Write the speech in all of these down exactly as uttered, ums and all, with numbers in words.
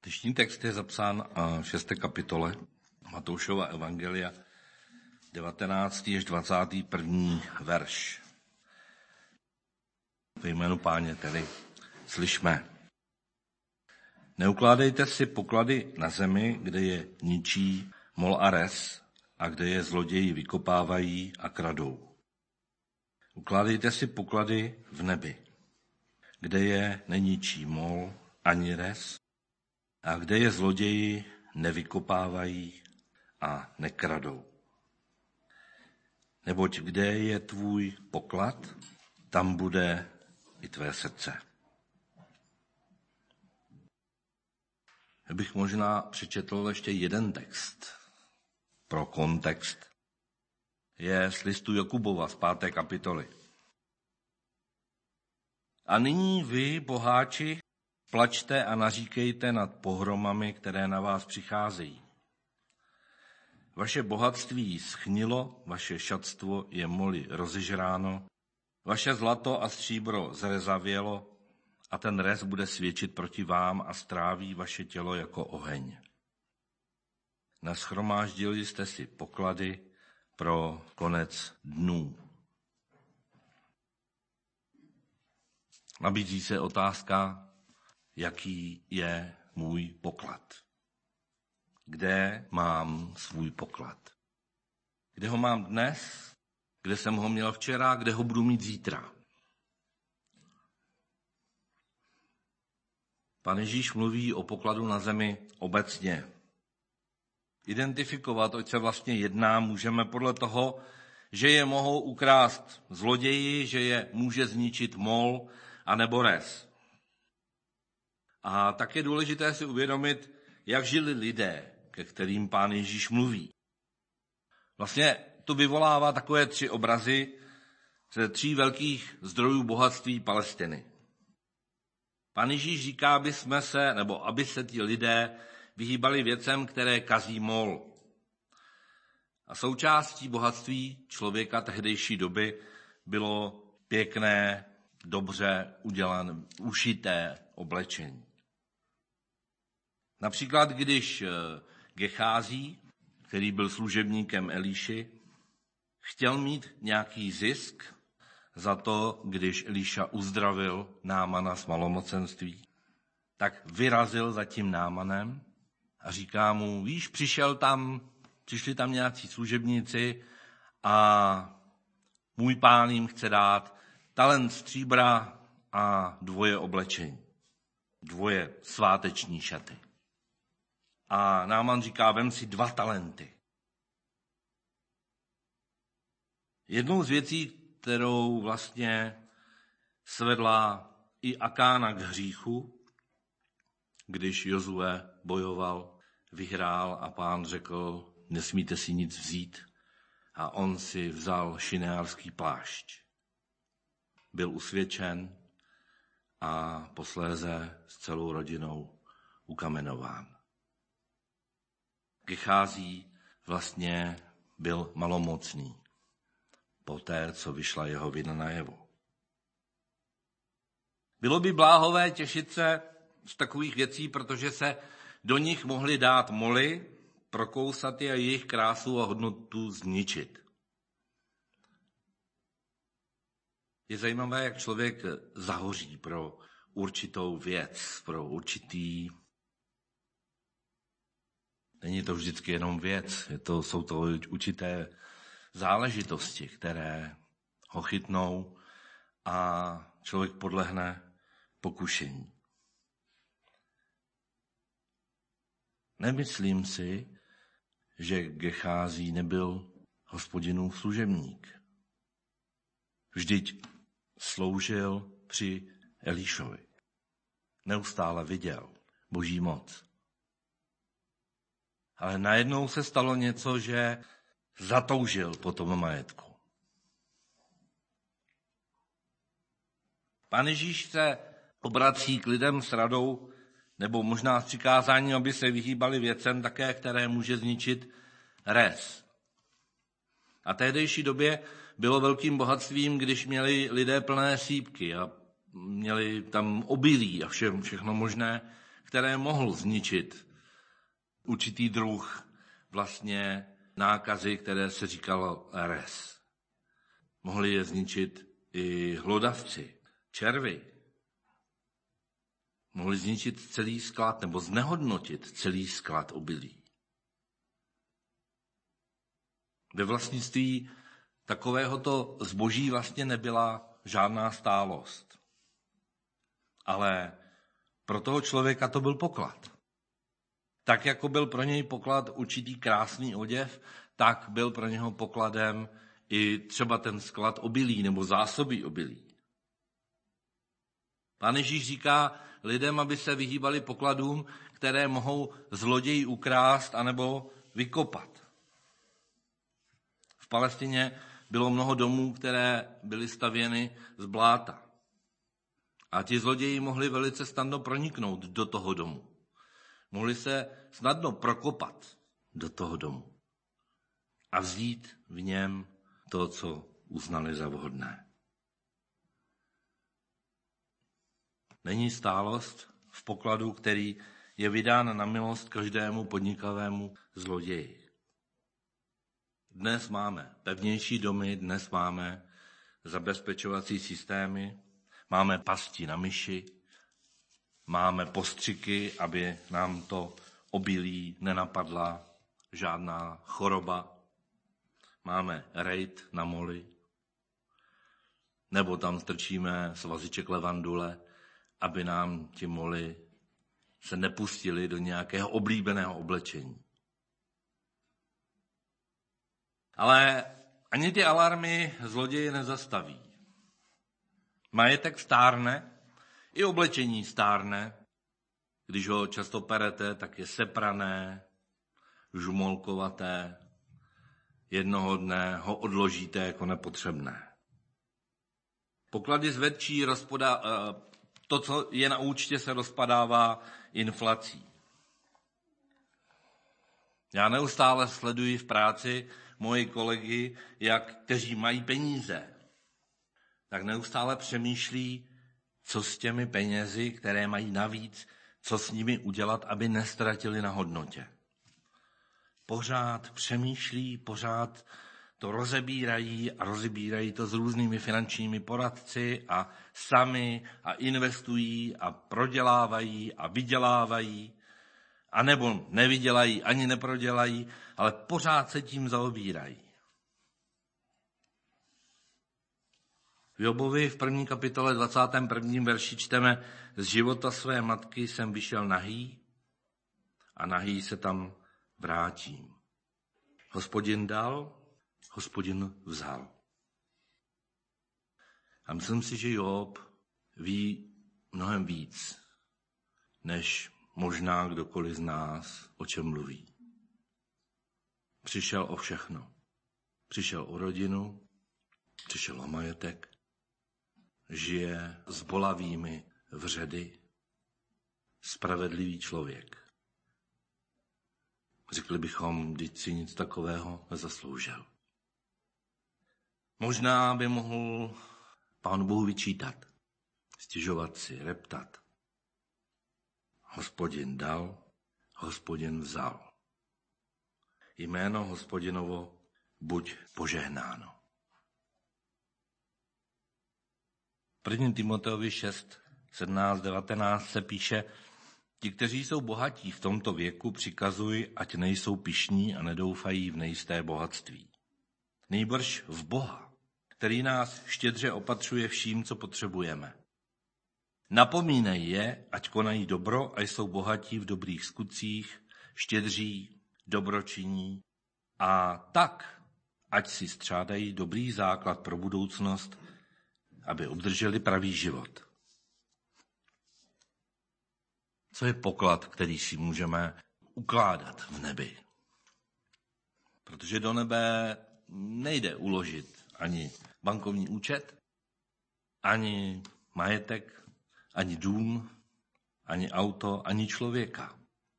Dnešní text je zapsán v šesté kapitole Matoušova evangelia, devatenáctý až dvacátý první verš. Ve jménu Páně tedy slyšme. Neukládejte si poklady na zemi, kde je ničí mol a res a kde je zloději vykopávají a kradou. Ukládejte si poklady v nebi, kde je neničí mol ani res a kde je zloději nevykopávají a nekradou. Neboť kde je tvůj poklad, tam bude i tvé srdce. Já bych možná přečetl ještě jeden text pro kontext. Je z listu Jakubova z páté kapitoly. A nyní vy, boháči, plačte a naříkejte nad pohromami, které na vás přicházejí. Vaše bohatství schnilo, vaše šatstvo je moli rozežráno, vaše zlato a stříbro zrezavělo a ten rez bude svědčit proti vám a stráví vaše tělo jako oheň. Nashromáždili jste si poklady pro konec dnů. Nabízí se otázka, jaký je můj poklad. Kde mám svůj poklad? Kde ho mám dnes? Kde jsem ho měl včera? Kde ho budu mít zítra? Pan Ježíš mluví o pokladu na zemi obecně. Identifikovat, oč se vlastně jedná, můžeme podle toho, že je mohou ukrást zloději, že je může zničit mol a nebo res. A tak je důležité si uvědomit, jak žili lidé, ke kterým Pán Ježíš mluví. Vlastně to vyvolává takové tři obrazy ze tří velkých zdrojů bohatství Palestiny. Pán Ježíš říká, aby jsme se, nebo aby se ti lidé vyhýbali věcem, které kazí mol. A součástí bohatství člověka tehdejší doby bylo pěkné, dobře udělané, ušité oblečení. Například, když Gechází, který byl služebníkem Eliši, chtěl mít nějaký zisk za to, když Eliša uzdravil Námana z malomocenství, tak vyrazil za tím Námanem a říká mu, víš, přišel tam, přišli tam nějací služebníci a můj pán jim chce dát talent stříbra a dvoje oblečení, dvoje sváteční šaty. A Náman říká, vem si dva talenty. Jednou z věcí, kterou vlastně svedla i Akána k hříchu, když Jozue bojoval, vyhrál a Pán řekl, nesmíte si nic vzít. A on si vzal šineárský plášť. Byl usvědčen a posléze s celou rodinou ukamenován. Gechází vlastně byl malomocný poté, co vyšla jeho vina najevo. Bylo by bláhové těšit se z takových věcí, protože se do nich mohli dát moly, prokousat je a jejich krásu a hodnotu zničit. Je zajímavé, jak člověk zahoří pro určitou věc, pro určitý. Není to vždycky jenom věc, je to, jsou to určité záležitosti, které ho chytnou a člověk podlehne pokušení. Nemyslím si, že Gechází nebyl Hospodinův služebník. Vždyť sloužil při Elišovi. Neustále viděl Boží moc. Ale najednou se stalo něco, že zatoužil po tom majetku. Pán Ježíš se obrací k lidem s radou, nebo možná s přikázáním, aby se vyhýbali věcem také, které může zničit res. A v tehdejší době bylo velkým bohatstvím, když měli lidé plné sýpky a měli tam obilí a vše, všechno možné, které mohl zničit určitý druh vlastně nákazy, které se říkalo res. Mohli je zničit i hlodavci, červy. Mohli zničit celý sklad nebo znehodnotit celý sklad obilí. Ve vlastnictví takovéhoto zboží vlastně nebyla žádná stálost. Ale pro toho člověka to byl poklad. Tak jako byl pro něj poklad určitý krásný oděv, tak byl pro něho pokladem i třeba ten sklad obilí nebo zásoby obilí. Pán Ježíš říká lidem, aby se vyhýbali pokladům, které mohou zloději ukrást anebo vykopat. V Palestině bylo mnoho domů, které byly stavěny z bláta. A ti zloději mohli velice snadno proniknout do toho domu. Mohli se snadno prokopat do toho domu a vzít v něm to, co uznali za vhodné. Není stálost v pokladu, který je vydán na milost každému podnikavému zloději. Dnes máme pevnější domy, dnes máme zabezpečovací systémy, máme pasti na myši, máme postřiky, aby nám to obilí nenapadla žádná choroba. Máme rejd na moli, nebo tam strčíme svaziček levandule, aby nám ti moli se nepustili do nějakého oblíbeného oblečení. Ale ani ty alarmy zloděje nezastaví. Majetek stárne, i oblečení stárne. Když ho často perete, tak je seprané, žumolkovaté. Jednoho dne ho odložíte jako nepotřebné. Poklady zvětší, rozpoda, to, co je na účtě, se rozpadává inflací. Já neustále sleduji v práci moji kolegy, jak, kteří mají peníze, tak neustále přemýšlí, co s těmi penězi, které mají navíc, co s nimi udělat, aby nestratili na hodnotě. Pořád přemýšlí, pořád to rozebírají a rozebírají to s různými finančními poradci a sami a investují a prodělávají a vydělávají, a nebo nevydělají, ani neprodělají, ale pořád se tím zaobírají. V Jobovi v první kapitole dvacátém prvním verši čteme: z života své matky jsem vyšel nahý a nahý se tam vrátím. Hospodin dal, Hospodin vzal. A myslím si, že Job ví mnohem víc, než možná kdokoliv z nás, o čem mluví. Přišel o všechno. Přišel o rodinu, přišel o majetek, žije s bolavými vředy, spravedlivý člověk. Řekli bychom, vždyť si nic takového nezasloužil. Možná by mohl Pánu Bohu vyčítat, stěžovat si, reptat. Hospodin dal, Hospodin vzal. Jméno Hospodinovo buď požehnáno. první Timoteovi šest, sedmnáct, devatenáct se píše: ti, kteří jsou bohatí v tomto věku, přikazuj, ať nejsou pyšní a nedoufají v nejisté bohatství. Nýbrž v Boha, který nás štědře opatřuje vším, co potřebujeme. Napomínej je, ať konají dobro a jsou bohatí v dobrých skutcích, štědří, dobročinní a tak, ať si střádají dobrý základ pro budoucnost, aby obdrželi pravý život. Co je poklad, který si můžeme ukládat v nebi? Protože do nebe nejde uložit ani bankovní účet, ani majetek, ani dům, ani auto, ani člověka.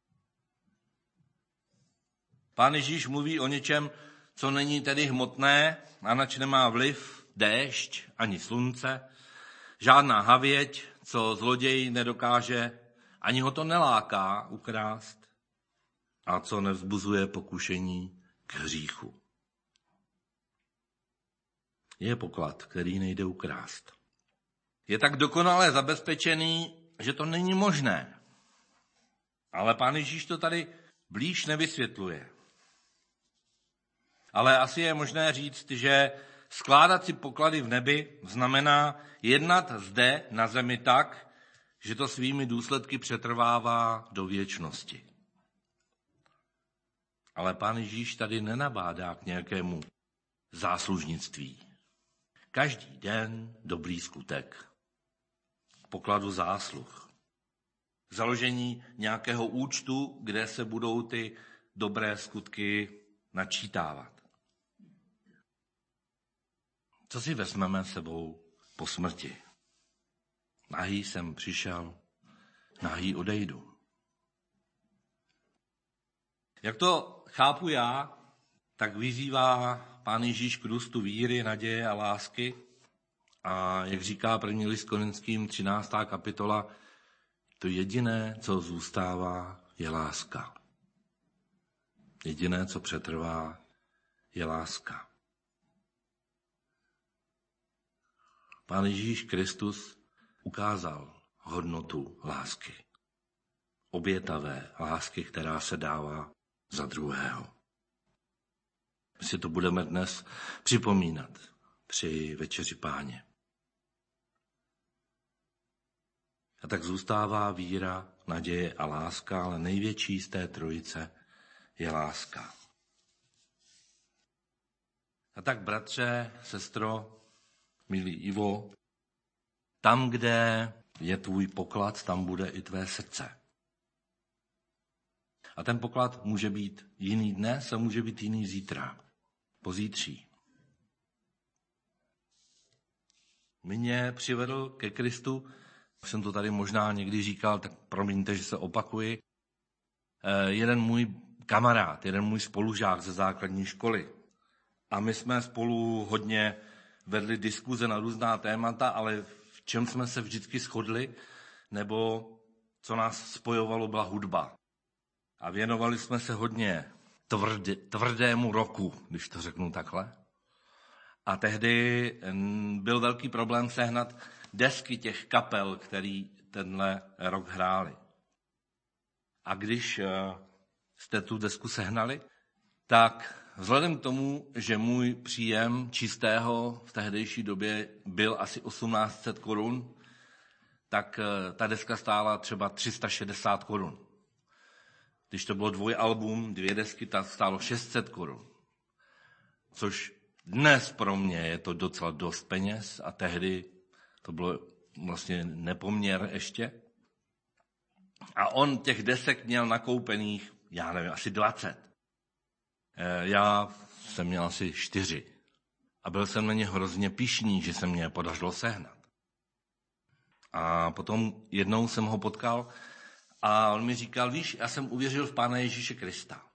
Pán Ježíš mluví o něčem, co není tedy hmotné a nač nemá vliv déšť ani slunce, žádná havěť, co zloděj nedokáže Ani ho to neláká ukrást, a co nevzbuzuje pokušení k hříchu. Je poklad, který nejde ukrást. Je tak dokonale zabezpečený, že to není možné. Ale Pán Ježíš to tady blíž nevysvětluje. Ale asi je možné říct, že skládat si poklady v nebi znamená jednat zde na zemi tak, že to svými důsledky přetrvává do věčnosti. Ale Pán Ježíš tady nenabádá k nějakému záslužnictví. Každý den dobrý skutek. Pokladu zásluh. Založení nějakého účtu, kde se budou ty dobré skutky načítávat. Co si vezmeme sebou po smrti? Nahý jsem přišel, nahý odejdu. Jak to chápu já, tak vyzývá Pán Ježíš k růstu víry, naděje a lásky. A jak říká první list Korinským, třináctá kapitola, to jediné, co zůstává, je láska. Jediné, co přetrvá, je láska. Pán Ježíš Kristus ukázal hodnotu lásky. Obětavé lásky, která se dává za druhého. My si to budeme dnes připomínat při večeři Páně. A tak zůstává víra, naděje a láska, ale největší z té trojice je láska. A tak, bratře, sestro, milý Ivo, tam, kde je tvůj poklad, tam bude i tvé srdce. A ten poklad může být jiný dnes a může být jiný zítra, pozítří. Mě přivedl ke Kristu, jsem to tady možná někdy říkal, tak promiňte, že se opakuji, jeden můj kamarád, jeden můj spolužák ze základní školy. A my jsme spolu hodně vedli diskuze na různá témata, ale v čem jsme se vždycky shodli, nebo co nás spojovalo, byla hudba. A věnovali jsme se hodně tvrdě, tvrdému roku, když to řeknu takhle. A tehdy byl velký problém sehnat desky těch kapel, který tenhle rok hráli. A když jste tu desku sehnali, tak vzhledem k tomu, že můj příjem čistého v tehdejší době byl asi osmnáct set korun, tak ta deska stála třeba tři sta šedesát korun. Když to bylo dvojalbum, dvě desky, tak stálo šest set korun. Což dnes pro mě je to docela dost peněz a tehdy to bylo vlastně nepoměr ještě. A on těch desek měl nakoupených, já nevím, asi dvacet. Já jsem měl asi čtyři. A byl jsem na ně hrozně pyšný, že se mě podařilo sehnat. A potom jednou jsem ho potkal a on mi říkal, víš, já jsem uvěřil v Pána Ježíše Krista.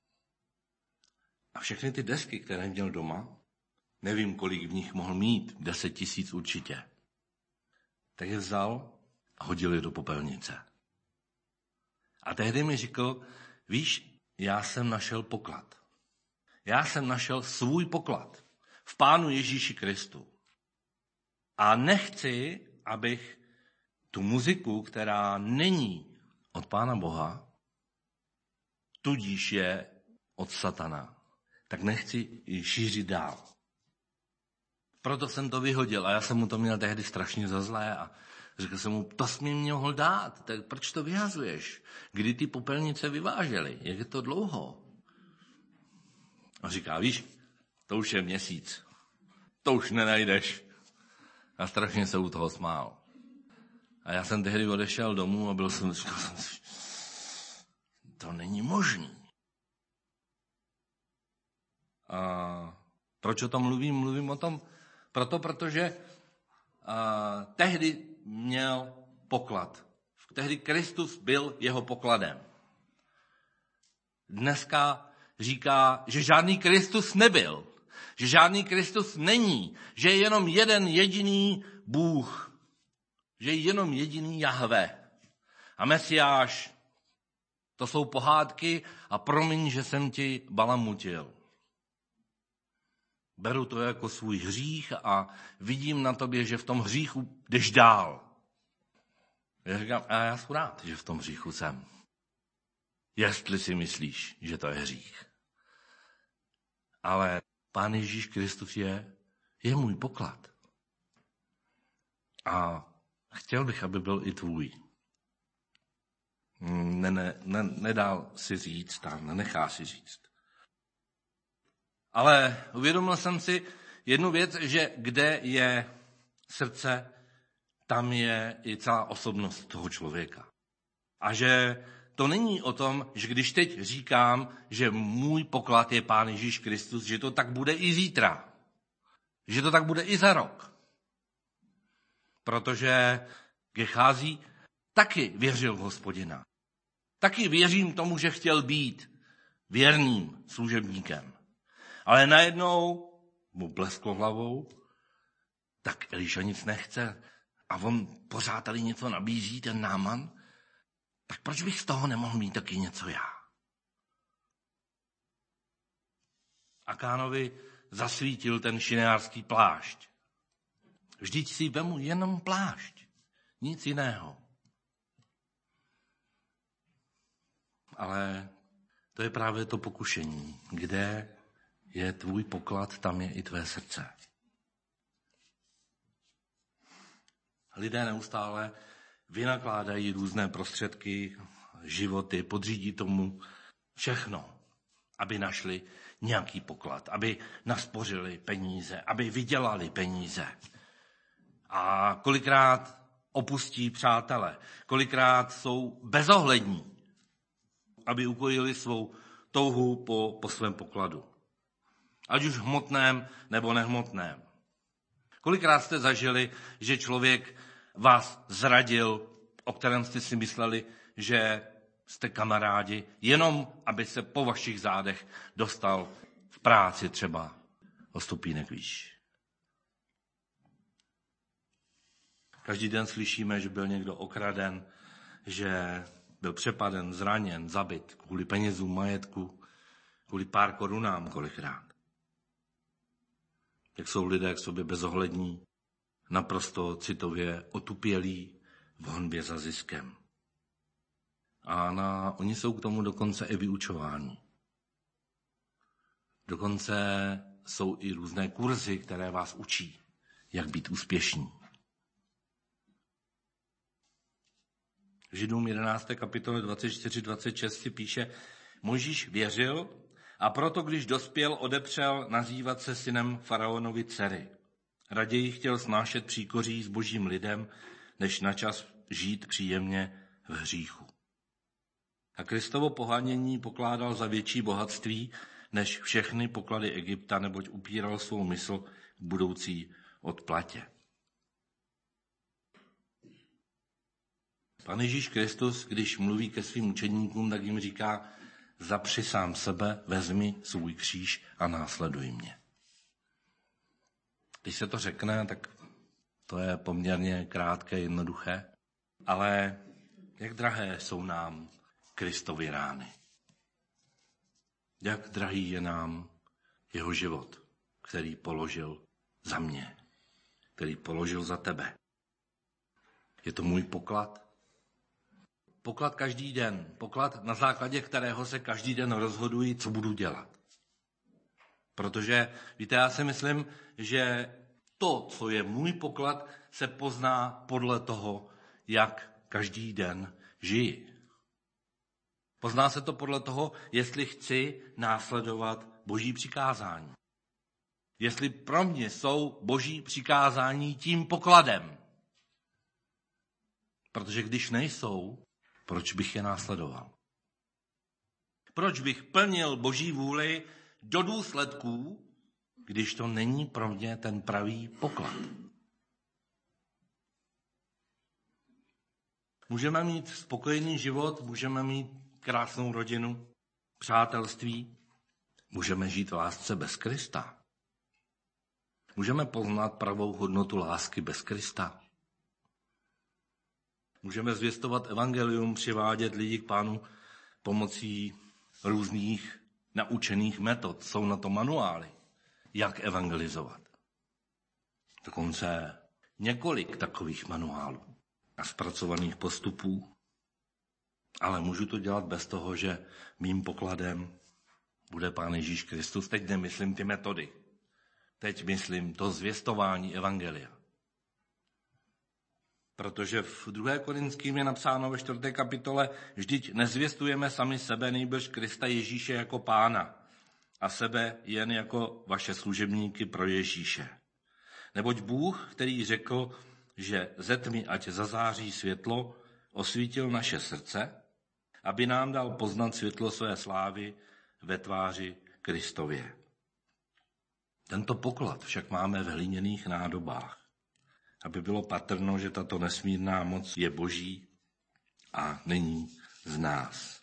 A všechny ty desky, které měl doma, nevím, kolik v nich mohl mít, deset tisíc určitě, tak je vzal a hodil je do popelnice. A tehdy mi řekl, víš, já jsem našel poklad. Já jsem našel svůj poklad v Pánu Ježíši Kristu. A nechci, abych tu muziku, která není od Pána Boha, tudíž je od satana, tak nechci ji šířit dál. Proto jsem to vyhodil a já jsem mu to měl tehdy strašně za zlé a řekl jsem mu, to jsi mi mohl dát, tak proč to vyhazuješ? Kdy ty popelnice vyvážely? Jak je to dlouho? A říká, víš, to už je měsíc, to už nenajdeš. A strašně se u toho smál. A já jsem tehdy odešel domů a byl jsem, říkal jsem si, to není možný. A proč o tom mluvím? Mluvím o tom proto, protože a, tehdy měl poklad. Tehdy Kristus byl jeho pokladem. Dneska říká, že žádný Kristus nebyl, že žádný Kristus není, že je jenom jeden jediný Bůh, že je jenom jediný Jahve. a Mesiáš, to jsou pohádky a promiň, že jsem ti balamutil. Beru to jako svůj hřích a vidím na tobě, že v tom hříchu jdeš dál. Já říkám, a já jsem rád, že v tom hříchu jsem. Jestli si myslíš, že to je hřích. Ale Pán Ježíš Kristus je, je můj poklad. A chtěl bych, aby byl i tvůj. Ne, ne, ne, nedal si říct a nenechá si říct. Ale uvědomil jsem si jednu věc, že kde je srdce, tam je i celá osobnost toho člověka. A že to není o tom, že když teď říkám, že můj poklad je Pán Ježíš Kristus, že to tak bude i zítra. Že to tak bude i za rok. Protože Gehazi taky věřil v Hospodina. Taky věřím tomu, že chtěl být věrným služebníkem. Ale najednou mu blesklo hlavou, tak Eliša nic nechce a on pořád tady něco nabízí, ten Náman, tak proč bych z toho nemohl mít taky něco já? Akánovi zasvítil ten šineárský plášť. Vždyť si vemu jenom plášť, nic jiného. Ale to je právě to pokušení, kde je tvůj poklad, tam je i tvé srdce. Lidé neustále vynakládají různé prostředky, životy, podřídí tomu všechno, aby našli nějaký poklad, aby naspořili peníze, aby vydělali peníze. A kolikrát opustí přátele, kolikrát jsou bezohlední, aby ukojili svou touhu po, po svém pokladu. Ať už hmotném nebo nehmotném. Kolikrát jste zažili, že člověk vás zradil, o kterém jste si mysleli, že jste kamarádi, jenom aby se po vašich zádech dostal v práci třeba o stupínek výš. Každý den slyšíme, že byl někdo okraden, že byl přepaden, zraněn, zabit kvůli penězům, majetku, kvůli pár korunám kolikrát. Jak jsou lidé k sobě bezohlední, naprosto citově otupělí v honbě za ziskem. A na, oni jsou k tomu dokonce i vyučováni. Dokonce jsou i různé kurzy, které vás učí, jak být úspěšní. V Židům jedenácté kapitole dvacet čtyři dvacet šest si píše, Mojžíš věřil a proto, když dospěl, odepřel nazývat se synem faraonovi dcery. Raději chtěl snášet příkoří s božím lidem, než načas žít příjemně v hříchu. A Kristovo pohánění pokládal za větší bohatství, než všechny poklady Egypta, neboť upíral svou mysl k budoucí odplatě. Pan Ježíš Kristus, když mluví ke svým učedníkům, tak jim říká, zapři sám sebe, vezmi svůj kříž a následuj mě. Když se to řekne, tak to je poměrně krátké, jednoduché, ale jak drahé jsou nám Kristovy rány. Jak drahý je nám jeho život, který položil za mě, který položil za tebe. Je to můj poklad. Poklad každý den, poklad, na základě kterého se každý den rozhoduji, co budu dělat. Protože, víte, já si myslím, že to, co je můj poklad, se pozná podle toho, jak každý den žiji. Pozná se to podle toho, jestli chci následovat boží přikázání. Jestli pro mě jsou boží přikázání tím pokladem. Protože když nejsou, proč bych je následoval? Proč bych plnil boží vůli do důsledků, když to není pro mě ten pravý poklad? Můžeme mít spokojený život, můžeme mít krásnou rodinu, přátelství, můžeme žít v lásce bez Krista. Můžeme poznat pravou hodnotu lásky bez Krista. Můžeme zvěstovat evangelium, přivádět lidi k Pánu pomocí různých naučených metod. Jsou na to manuály, jak evangelizovat. Dokonce několik takových manuálů a zpracovaných postupů. Ale můžu to dělat bez toho, že mým pokladem bude Pán Ježíš Kristus. Teď nemyslím ty metody. Teď myslím to zvěstování evangelia. Protože v druhé Korinským je napsáno ve čtvrté kapitole, vždyť nezvěstujeme sami sebe, nýbrž Krista Ježíše jako Pána a sebe jen jako vaše služebníky pro Ježíše. Neboť Bůh, který řekl, že ze tmy ať zazáří světlo, osvítil naše srdce, aby nám dal poznat světlo své slávy ve tváři Kristově. Tento poklad však máme v hliněných nádobách, aby bylo patrno, že tato nesmírná moc je boží a není z nás.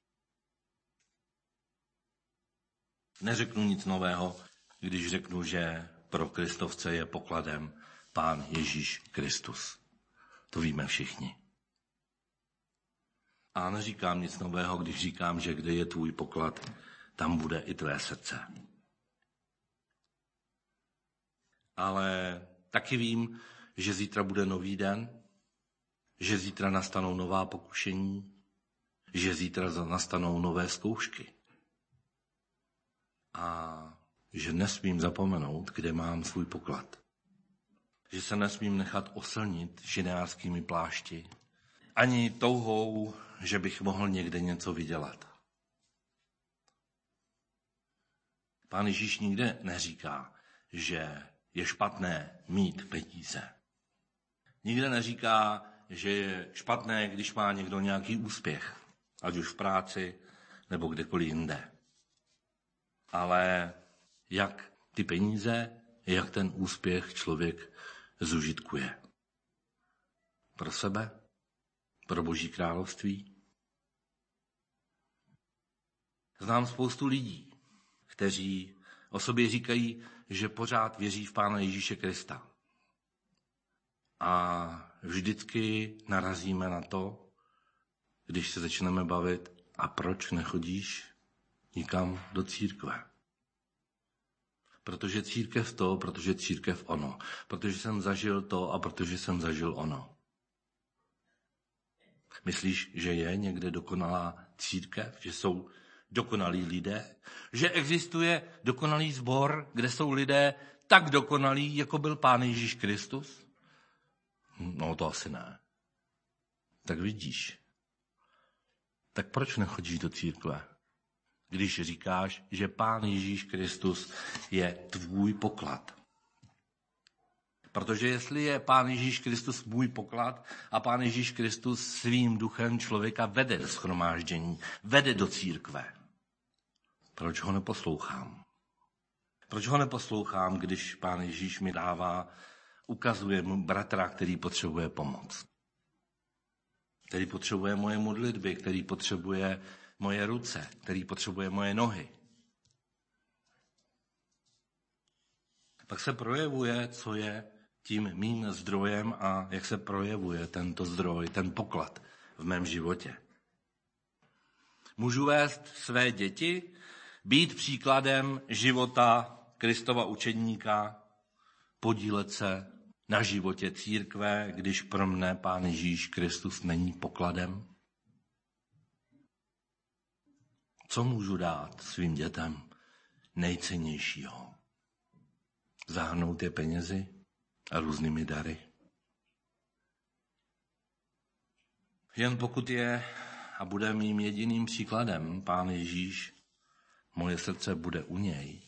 Neřeknu nic nového, když řeknu, že pro Kristovce je pokladem Pán Ježíš Kristus. To víme všichni. A neříkám nic nového, když říkám, že kde je tvůj poklad, tam bude i tvé srdce. Ale taky vím, že zítra bude nový den, že zítra nastanou nová pokušení, že zítra nastanou nové zkoušky. A že nesmím zapomenout, kde mám svůj poklad. Že se nesmím nechat oslnit žinářskými plášti, ani touhou, že bych mohl někde něco vydělat. Pán Ježíš nikde neříká, že je špatné mít peníze. Nikde neříká, že je špatné, když má někdo nějaký úspěch, ať už v práci nebo kdekoliv jinde. Ale jak ty peníze, jak ten úspěch člověk zužitkuje. Pro sebe? Pro Boží království? Znám spoustu lidí, kteří o sobě říkají, že pořád věří v Pána Ježíše Krista. A vždycky narazíme na to, když se začneme bavit, a proč nechodíš nikam do církve? Protože církev to, protože církev ono. Protože jsem zažil to a protože jsem zažil ono. Myslíš, že je někde dokonalá církev? Že jsou dokonalí lidé? Že existuje dokonalý sbor, kde jsou lidé tak dokonalí, jako byl Pán Ježíš Kristus? No to asi ne. Tak vidíš. Tak proč nechodíš do církve? Když říkáš, že Pán Ježíš Kristus je tvůj poklad. Protože jestli je Pán Ježíš Kristus můj poklad a Pán Ježíš Kristus svým duchem člověka vede do shromáždění, vede do církve, proč ho neposlouchám? Proč ho neposlouchám, když Pán Ježíš mi dává, ukazuje mu bratra, který potřebuje pomoc? Který potřebuje moje modlitby, který potřebuje moje ruce, který potřebuje moje nohy. Pak se projevuje, co je tím mým zdrojem a jak se projevuje tento zdroj, ten poklad v mém životě. Můžu vést své děti, být příkladem života Kristova učedníka, podílet se na životě církve, když pro mne Pán Ježíš Kristus není pokladem? Co můžu dát svým dětem nejcennějšího? Zahrnout je penězi a různými dary? Jen pokud je a bude mým jediným příkladem Pán Ježíš, moje srdce bude u něj.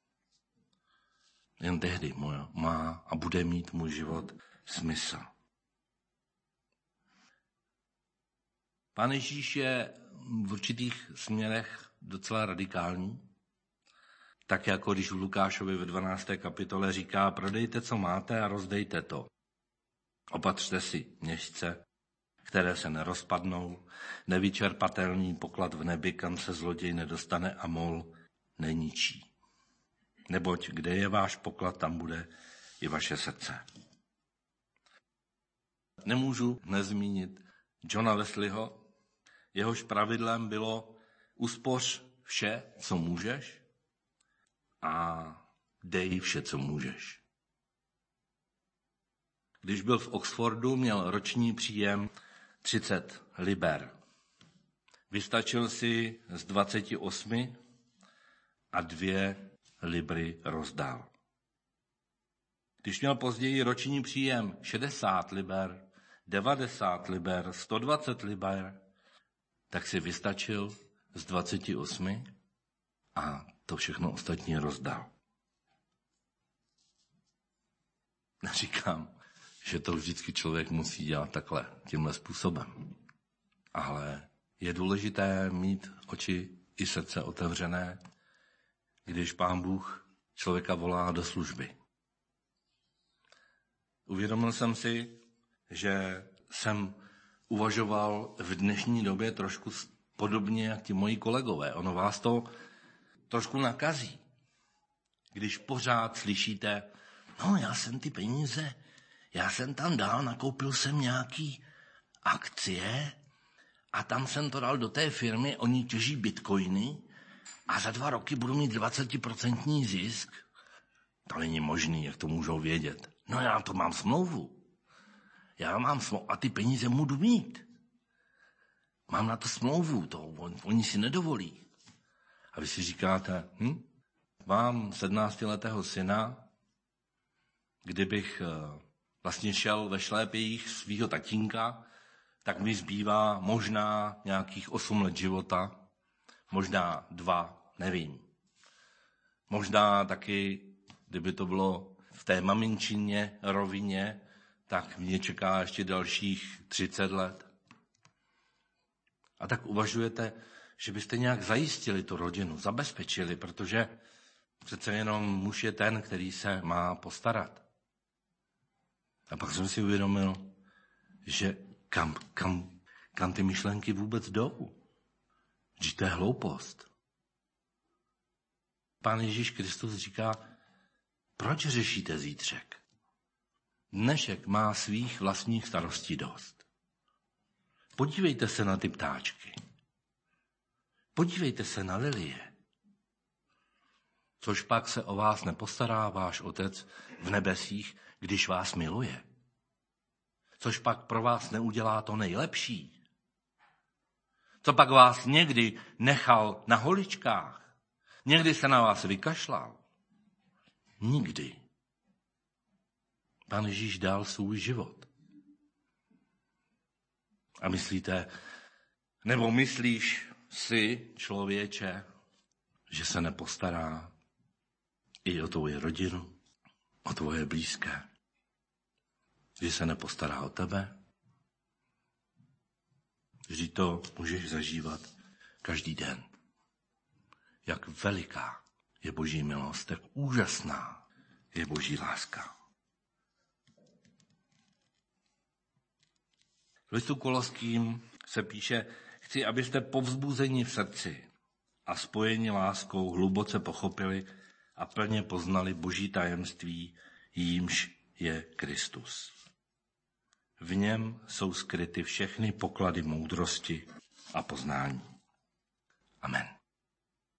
Jen tehdy má a bude mít můj život smysl. Pán Ježíš je v určitých směrech docela radikální. Tak jako když v Lukášovi ve dvanácté kapitole říká, prodejte, co máte a rozdejte to. Opatřte si měšce, které se nerozpadnou, nevyčerpatelný poklad v nebi, kam se zloděj nedostane a mol neničí. Neboť kde je váš poklad, tam bude i vaše srdce. nemůžu nezmínit Johna Wesleyho. Jehož pravidlem bylo uspoř vše, co můžeš, a dej vše, co můžeš. Když byl v Oxfordu, měl roční příjem třicet liber. Vystačil si z dvaceti osmi a dvě libry rozdal. Když měl později roční příjem šedesát liber, devadesát liber, sto dvacet liber, tak si vystačil z dvaceti osmi a to všechno ostatní rozdal. Neříkám, že to vždycky člověk musí dělat takhle, tímhle způsobem. Ale je důležité mít oči i srdce otevřené, když Pán Bůh člověka volá do služby. Uvědomil jsem si, že jsem uvažoval v dnešní době trošku podobně jak ti moji kolegové. Ono vás to trošku nakazí, když pořád slyšíte, no já jsem ty peníze, já jsem tam dal, nakoupil jsem nějaký akcie a tam jsem to dal do té firmy, oni těží bitcoiny a za dva roky budu mít dvacet procent zisk. To není možný, jak to můžou vědět. No já to mám smlouvu. Já mám smlouvu a ty peníze můžu mít. Mám na to smlouvu, to on, oni si nedovolí. A vy si říkáte, hm? Mám sedmnáctiletého syna, kdybych vlastně šel ve šlépějích svýho tatínka, tak mi zbývá možná nějakých osm let života, možná dva, nevím. Možná taky, kdyby to bylo v té maminčině rovině, tak mě čeká ještě dalších třicet let. A tak uvažujete, že byste nějak zajistili tu rodinu, zabezpečili, protože přece jenom muž je ten, který se má postarat. A pak jsem si uvědomil, že kam, kam, kam ty myšlenky vůbec jdou. Že to je hloupost. Pán Ježíš Kristus říká, proč řešíte zítřek? Dnešek má svých vlastních starostí dost. Podívejte se na ty ptáčky. Podívejte se na lilie. Což pak se o vás nepostará váš Otec v nebesích, když vás miluje. Což pak pro vás neudělá to nejlepší. Co pak vás někdy nechal na holičkách. Někdy se na vás vykašlal. Nikdy. Pán Ježíš dal svůj život. A myslíte, nebo myslíš si, člověče, že se nepostará i o tvoji rodinu, o tvoje blízké? Že se nepostará o tebe? Vždyť to můžeš zažívat každý den. Jak veliká je Boží milost, jak úžasná je Boží láska. V listu Koloským se píše, chci, abyste povzbuzeni v srdci a spojeni láskou hluboce pochopili a plně poznali Boží tajemství, jímž je Kristus. V něm jsou skryty všechny poklady moudrosti a poznání. Amen.